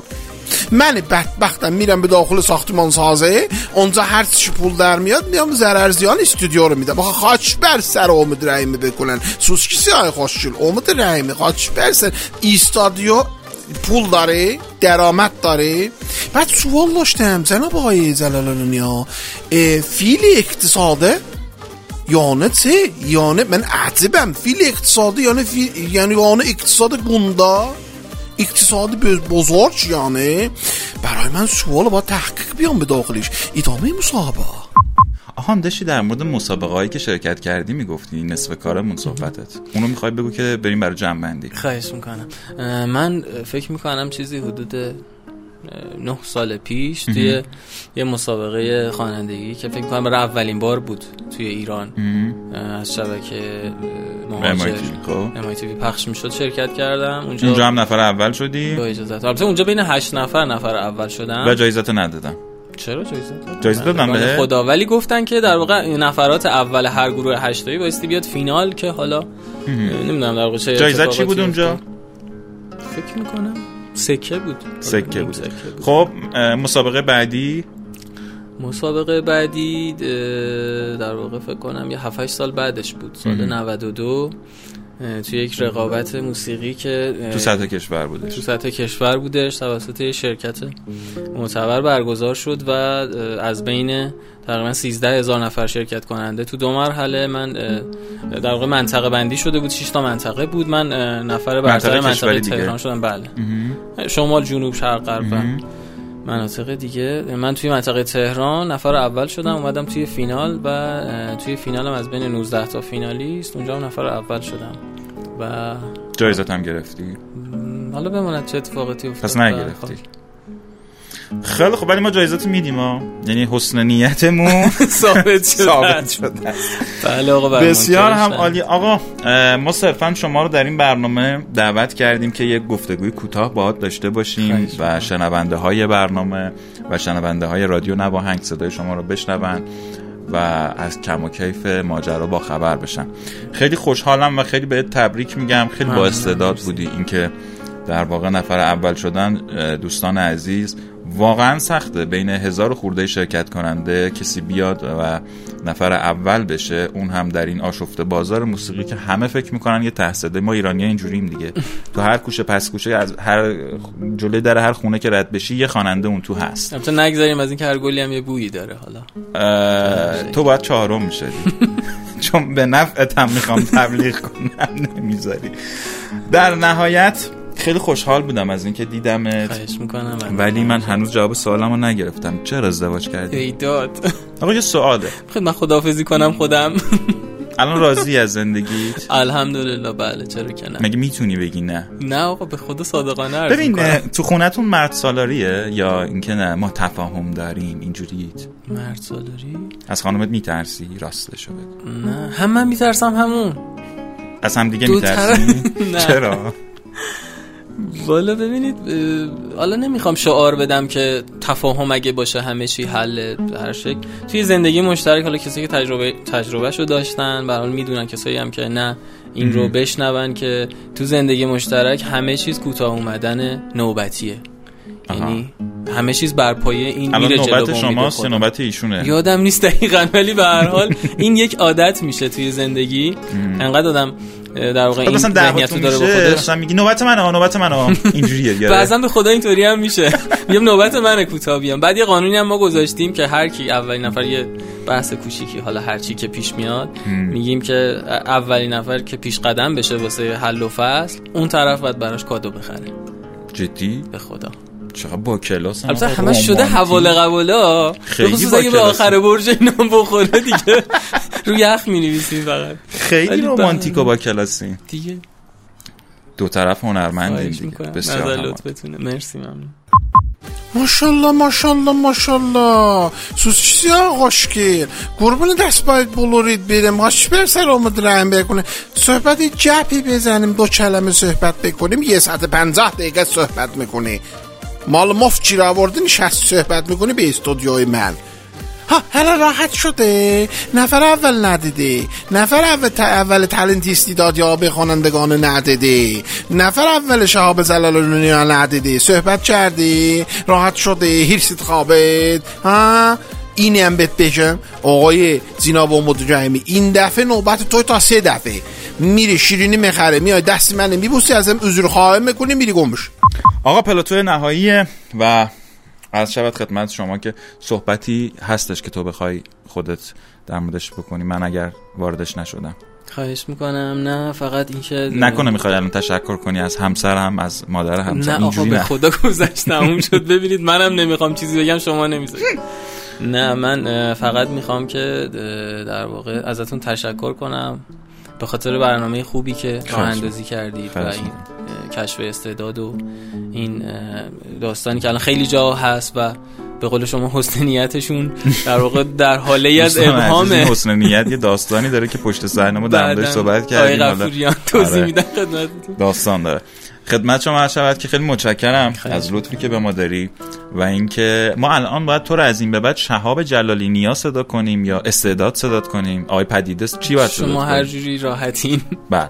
من بدبختم میرم به داخل ساختمان سازه، اونجا هر چی پول در میاد میام ضرر زیان استودیو رو میدم. آخه خاک بر سر امید رحیمی بکنن. سوسکیسی های خوشگل امید رحیمی خاک بر سر. استودیو پول داره، درآمد داره. بعد سوال داشتم جناب آقای جلال‌آلیا، فیل اقتصاده یعنی چه؟ یعنی من عجبم، فیل اقتصادی یعنی اقتصاد گنده، اقتصاد بزرگ، یعنی برای من سوال با تحقیق بیام به داخلش. ادامه مسابقه. آهان داشتی در مورد مسابقه هایی که شرکت کردی میگفتی، نصف کارمون صحبتت، اونو میخوای بگو که بریم برای جمع بندی. خواهش میکنم. من فکر میکنم چیزی حدود 9 سال پیش توی یه مسابقه خوانندگی که فکر میکنم برای اولین بار بود توی ایران از شبکه مهاجر MITV پخش میشد شرکت کردم. اونجا هم نفر اول شدی؟ با اجازت. البته اونجا بین 8 نفر اول شدم. و جایزه‌تو ندادم. چرا جایزه دادم به خدا، ولی گفتن که در واقع نفرات اول هر گروه 8 تایی بایستی بیاد فینال، که حالا نمیدونم در واقع چه جایزه چی بود اونجا. فکر میکنم سکه بود. خب مسابقه بعدی در واقع فکر کنم یه 7-8 سال بعدش بود، سال 92 توی یک رقابت موسیقی که تو سطح کشور بودش توسط شرکت معتبر برگزار شد و از بین تقریبا 13,000 نفر شرکت کننده تو 2 مرحله من در واقع منطقه بندی شده بود. 6 تا منطقه بود. من نفر برتر منطقه تهران شدم. بله، شمال، جنوب، شرق، غرب و مناطق دیگه. من توی منطقه تهران نفر اول شدم، اومدم توی فینال و توی فینالم از بین 19 تا فینالیست اونجا هم نفر اول شدم و جایزت هم گرفتی. حالا بماند چه اتفاقاتی افتاد. پس نگرفتی. خیلی خب، ولی ما جایزتو میدیم یعنی حسن نیتمون ثابت شده. بله آقا، بسیار هم عالی. آقا ما صرفا شما رو در این برنامه دعوت کردیم که یک گفتگوی کوتاه باهات داشته باشیم و شنونده های برنامه و شنونده های رادیو نواهنگ صدای شما رو بشنون و از کم و کیف ماجرا با خبر بشن. خیلی خوشحالم و خیلی بهت تبریک میگم. خیلی با استعداد بودی. اینکه در واقع نفر اول شدن دوستان عزیز واقعا سخته. بین 1000 خورده شرکت کننده کسی بیاد و نفر اول بشه، اون هم در این آشفته بازار موسیقی که همه فکر میکنن یه تحصیده. ما ایرانی‌ها اینجوریم دیگه. تو هر کوچه پس کوچه، از هر جلوی در هر خونه که رد بشی یه خواننده اون تو هست. البته نگذاریم از این که هر گلی هم یه بویی داره. حالا تو باید 4م میشدی چون به نفعت هم میخوام تبلیغ کنم نمیذاری. در نهایت خیلی خوشحال بودم از اینکه دیدمت. خواهش میکنم. ولی من هنوز جواب سوالمو نگرفتم. چرا ازدواج کردی؟ ایداد. آقا یه سواله. خب من خداحافظی کنم خودم. الان راضی از زندگیت؟ الحمدلله. بله، چرا که نه. مگه میتونی بگی نه؟ نه آقا، به خدا صادقانه عرض میکنم. ببین تو خونتون مرد سالاریه یا اینکه نه ما تفاهم داریم اینجوریت؟ مرد سالاری؟ از خانومت میترسی؟ راستشو بگو. نه، هم من میترسم همون. از هم دیگه میترسی؟ چرا؟ والا ببینید، حالا نمیخوام شعار بدم که تفاهم اگه باشه همه چی حل هر شکل. توی زندگی مشترک، حالا کسی که تجربهشو داشتن برای میدونن، کسایی هم که نه این رو بشنون که تو زندگی مشترک همه چیز کوتاه اومدن نوبتیه. یعنی همه چیز بر پایه این میره جلو. نوبت شماست یا نوبت ایشونه؟ یادم نیست دقیقاً، ولی به هر حال این یک عادت میشه توی زندگی. انقدر آدم در واقع این ذهنیتو داره با خودش، مثلا میگی نوبت منه اینجوریه. بعضا به خدا اینطوری هم میشه. میگم نوبت منه کوتاه بیام. بعد یه قانونی هم ما گذاشتیم که هر کی اولین نفر، یه بحث کوچیکی حالا هر چی که پیش میاد، میگیم که اولین نفر که پیش قدم بشه واسه حل و فصل، اون طرف باید براش کادو بخره. جدی؟ به خدا. چقدر با کلاس. البته همش شده حواله قبولا، خصوص اگه به آخر برج اینا بخوره دیگه رو یخ می‌نویسیم فقط. خیلی رمانتیک و با کلاسی دیگه. دو طرف هنرمندین دیگه. بسیار لطفتونه. مرسی، ممنون. ماشالله سوسیسی خوشگل قربون دست باید بلورید بریم هاش بر سر آمد رحم بکنه صحبت جپی بزنیم 2 کلمه صحبت بکنیم 1 ساعت 50 دقیقه صحبت میکنی مال مفت چی را آوردی نشست صحبت میکنی به استودیوی من حالا راحت شده. نفر اول ندیده، نفر اول تالنتیستی داد یا به خوانندگان ندیده، نفر اول شهاب زلالونی ندیده. صحبت کردی راحت شده، هیرسید خوابت. ها اینی هم بهت بگم آقای جناب مدرعمی، این دفعه نوبت توی تا 3 دفعه میری شیرینی میخره میای دستی من میبوسی ازم عذر خواهی میکنی میری گمش. آقا پلاتوی نهاییه و از شبت خدمت شما که صحبتی هستش که تو بخوای خودت در موردش بکنی، من اگر واردش نشدم. خواهش میکنم. نه فقط این که نکنه میخوای الان تشکر کنی از همسرم، از مادر همسر. نه آقا به خدا گذشت تموم شد. ببینید منم نمیخوام چیزی بگم شما نمیذارید. نه من فقط میخوام که در واقع ازتون تشکر کنم به خاطر برنامه خوبی که راه اندازی کردید و این کشف استعداد و این داستانی که الان خیلی جا هست و به قول شما حسن نیتشون در واقع در حاله از ابهامه. حسن نیت یه داستانی داره که پشت صحنه ما در موردش صحبت کردیم. آقای غفوریان توضیح میدن خدمتتون. داستان داره. خدمت شما عرض شود که خیلی متشکرم از لطفی که به ما داری و اینکه ما الان باید تو رو از این به بعد شهاب جلالی نیا صدا کنیم یا استعداد صدا کنیم. آقای پدیده چی باید صدا کنیم؟ شما هر جوری راحتین. بعد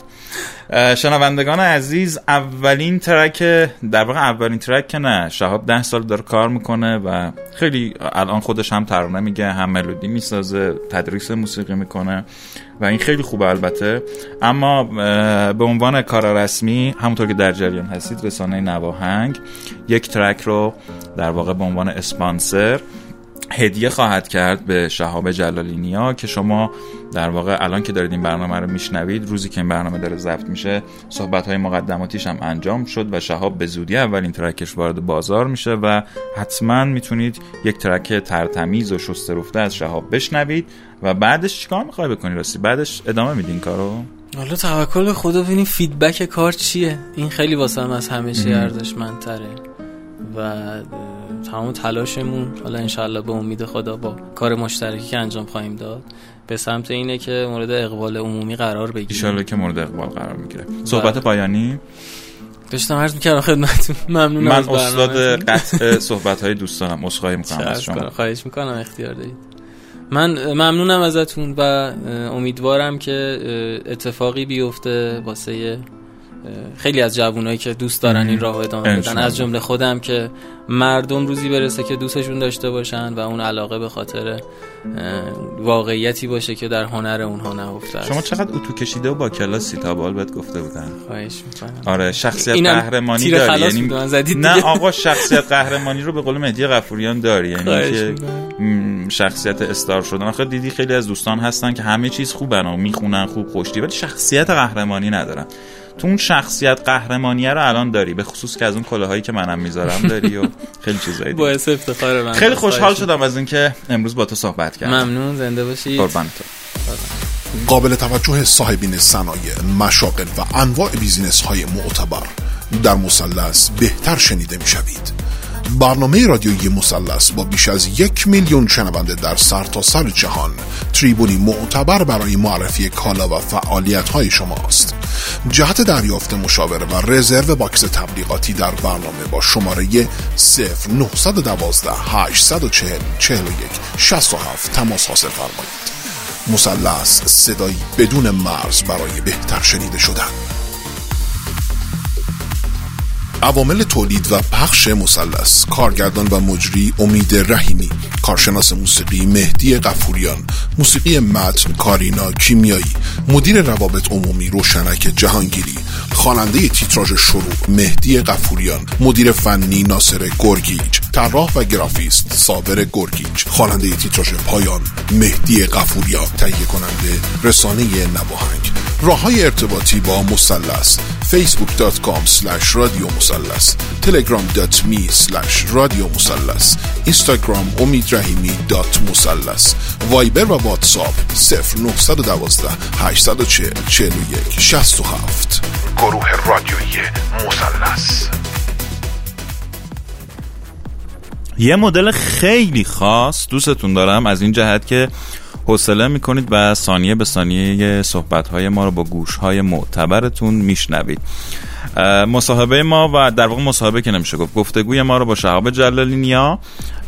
شنوندگان عزیز، اولین ترک در واقع اولین ترک که نه، شهاب 10 سال داره کار میکنه و خیلی الان خودش هم ترانه میگه، هم ملودی میسازه، تدریس موسیقی میکنه و این خیلی خوبه البته. اما به عنوان کار رسمی همونطور که در جریان هستید رسانه نواهنگ یک ترک رو در واقع به عنوان اسپانسر هدیه خواهد کرد به شهاب جلالی نیا که شما در واقع الان که دارید این برنامه رو میشنوید، روزی که این برنامه داره ضبط میشه صحبت‌های مقدماتیش هم انجام شد و شهاب به زودی اولین ترکش وارد بازار میشه و حتما میتونید یک ترک ترتمیز و شسته رفته از شهاب بشنوید. و بعدش چیکار میخوای بکنی راستی؟ بعدش ادامه میدین کارو؟ حالا توکل به خدا ببینیم فیدبک کار چیه. این خیلی واسم از همه چی ارزشمندتره و تمام تلاشمون حالا انشالله به امید خدا با کار مشترکی که انجام خواهیم داد به سمت اینه که مورد اقبال عمومی قرار بگیره. انشالله که مورد اقبال قرار میگیره. صحبت پایانی داشتم عرض میکردم خدمتتون. ممنونم. من استاد قطع صحبت‌های دوستانم، عذرخواهی میکنم از شما. خواهش میکنم، اختیار دارید. من ممنونم ازتون و امیدوارم که اتفاقی بیفته واسه خیلی از جوانایی که دوست دارن این راهو ادامه بدن، از جمله خودم، که مردم روزی برسه که دوستشون داشته باشن و اون علاقه به خاطر واقعیتی باشه که در هنر اونها نهفته است. شما چقدر اتو کشیده و با کلاسی تا بال بهت گفته بودن. خواهش می‌کنم. آره شخصیت قهرمانی داری، یعنی نه آقا شخصیت قهرمانی رو به قول مهدی غفوریان داری، یعنی که شخصیت استار شدن. آخه دیدی خیلی از دوستان هستن که همه چیز خوبن و میخونن خوب خوشتی ولی شخصیت قهرمانی ندارن. تو اون شخصیت قهرمانیه رو الان داری، به خصوص که از اون کلاهایی که منم میذارم داری و خیلی چیزایی دیگه. باعث افتخار من. خیلی خوشحال شدم از اینکه امروز با تو صحبت کردم. ممنون، زنده باشید. قربان تو. قابل توجه صاحبین صنایع، مشاغل و انواع بیزینس های معتبر در مثلث بهتر شنیده میشوید. برنامه رادیویی مثلث با بیش از 1 میلیون شنونده در سرتاسر جهان تریبونی معتبر برای معرفی کالا و فعالیت های شماست. جهت دریافت مشاوره و رزرو باکس تبلیغاتی در برنامه با شماره 0912 840 41 67 تماس حاصل فرمایید. مثلث، صدایی بدون مرز برای بهتر شنیده شدن. عوامل تولید و پخش مثلث: کارگردان و مجری امید رحیمی، کارشناس موسیقی مهدی غفوریان، موسیقی متن کارینا کیمیایی، مدیر روابط عمومی روشنک جهانگیری، خواننده تیتراژ شروع مهدی غفوریان، مدیر فنی ناصر گرگیج، طراح و گرافیست صابر گرگیج، خواننده تیتراژ پایان مهدی غفوریان، تهیه کننده رسانه نواهنگ. راه‌های ارتباطی با مثلث: facebook.com/رادیو مثلث، telegram.me/رادیو مثلث، اینستاگرام امیدرحیمی.مثلث، وایبر و واتساپ 0912 840 41 67. گروه رادیویی مثلث. یه مدل خیلی خاص دوستتون دارم از این جهت که حوصله میکنید و ثانیه به ثانیه صحبت‌های ما رو با گوش‌های معتبرتون میشنوید. مصاحبه ما و در واقع مصاحبه که نمیشه گفت، گفتگوی ما رو با شهاب جلالی نیا،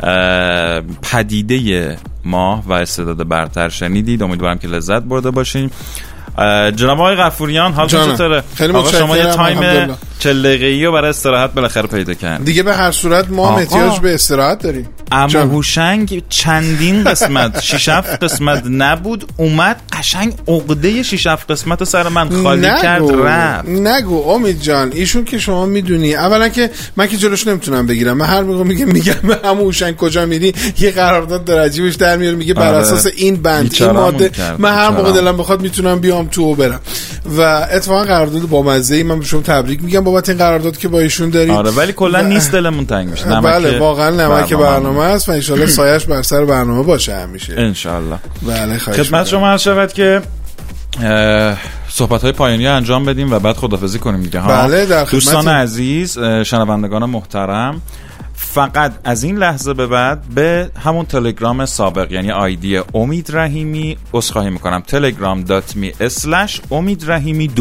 پدیده ما و استعداد برتر شنیدید. امیدوارم که لذت برده باشین. جناب آقای غفوریان حالتون چطوره؟ خیلی آقا شما یه تایم الحمدلله. 40 دقیقه‌ای رو برای استراحت بالاخره پیدا کردید. دیگه به هر صورت ما احتیاج به استراحت داریم. اما هوشنگ چندین قسمت 6-7 قسمت نبود، اومد قشنگ عقده 6-7 قسمت سر من خالی کرد رفت. نگو امید جان، ایشون که شما میدونی اولا که من که جلوش نمیتونم بگیرم. من هر موقع میگم همون هوشنگ کجا میری یه قرارداد در عجیبش در میاره، میگه بر اساس این بند این ماده من هر موقع دلم بخواد میتونم بیام تو و برم. و اتفاقا قرارداد با مزه‌ای من به شما تبریک میگم بابت این قرارداد که با ایشون دارید. آره ولی کلا نیست دلمون تنگ میشه. بله واقعا نمک برنامه است و ان شاءالله سایه‌اش بر سر برنامه باشه همیشه ان شاءالله. بله خواهش خدمت شما عرض شود که صحبت‌های پایانی انجام بدیم و بعد خداحافظی کنیم دیگه ها. بله در دوستان عزیز، شنوندگان محترم، فقط از این لحظه به بعد به همون تلگرام سابق یعنی آیدی امید رحیمی عذرخواهی میکنم telegram.me/امیدرحیمی2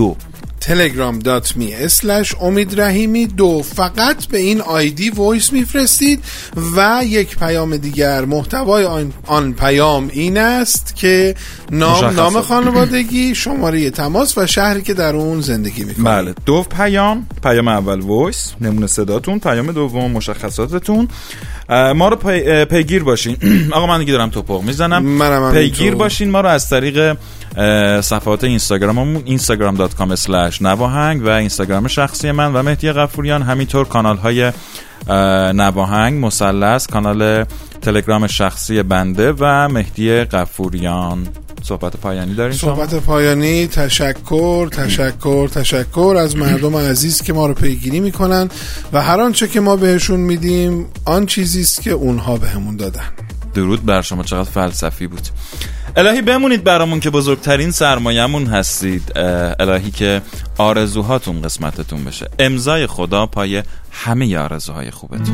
telegram.me/امیدرحیمی2 فقط به این آیدی وایس میفرستید و یک پیام دیگر. محتوای آن پیام این است که نام خانوادگی، شماره تماس و شهری که در اون زندگی میکنید. بله، 2 پیام اول وایس نمونه صداتون، پیام دوم مشخصاتتون. ما رو پیگیر باشین. آقا من دیگه دارم توپق میزنم. پیگیر باشین ما رو از طریق صفحات اینستاگراممون instagram.com/نواهنگ و اینستاگرام شخصی من و مهدی غفوریان، همینطور کانال های نواهنگ مثلث، کانال تلگرام شخصی بنده و مهدی غفوریان. صحبت پایانی دارین شما؟ صحبت پایانی تشکر از مردم عزیز که ما رو پیگیری میکنن و هر آنچه که ما بهشون میدیم آن چیزی است که اونها بهمون دادن. درود بر شما، چقدر فلسفی بود. الهی بمونید برامون که بزرگترین سرمایه‌مون هستید. الهی که آرزوهاتون قسمتتون بشه. امضای خدا پای همه آرزوهای خوبتون.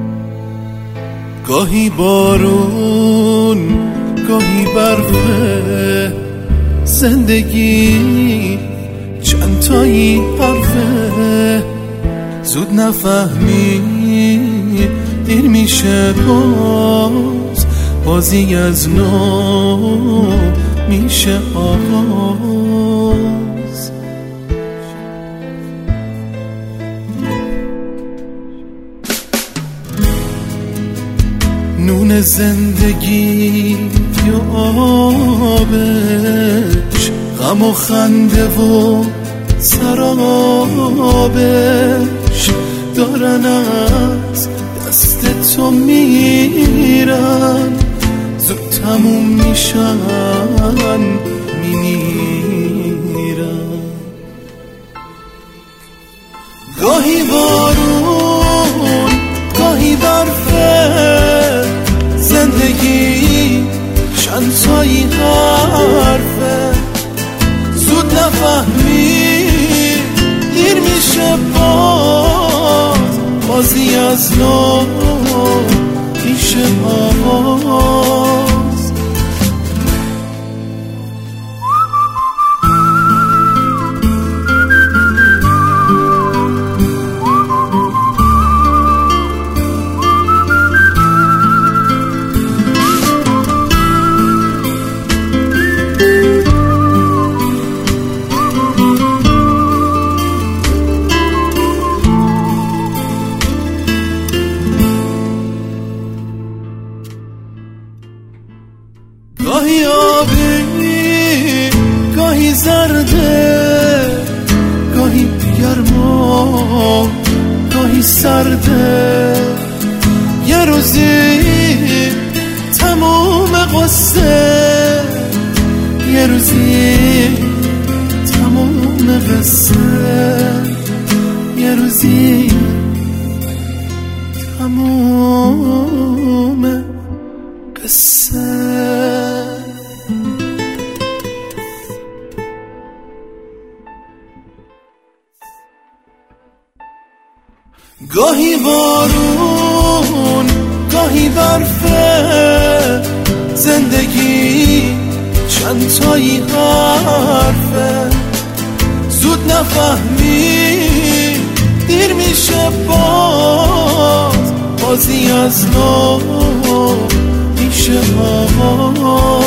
گاهی بارون گاهی برفه، زندگی چند تایی حرفه، زود نفهمی دیر میشه، بازی از نو میشه آغاز. نون زندگی یا آبش، غم و خنده و سرابش، دارن از دست تو میرن، زود تموم میشن میمیرن. گاهی بارون گاهی برفه، زندگی چند تایی حرفه، زود نفهمی دیر میشه، بازی از نو میشه آغاز. گاهی آبی گاهی زرده، گاهی گرما گاهی سرده، یه روزی تموم قصه، یه روزی تموم قصه، یه روزی تموم قصه. گاهی بارون گاهی برفه، زندگی چند تایی حرفه، زود نفهمی دیر میشه بازی از نو میشه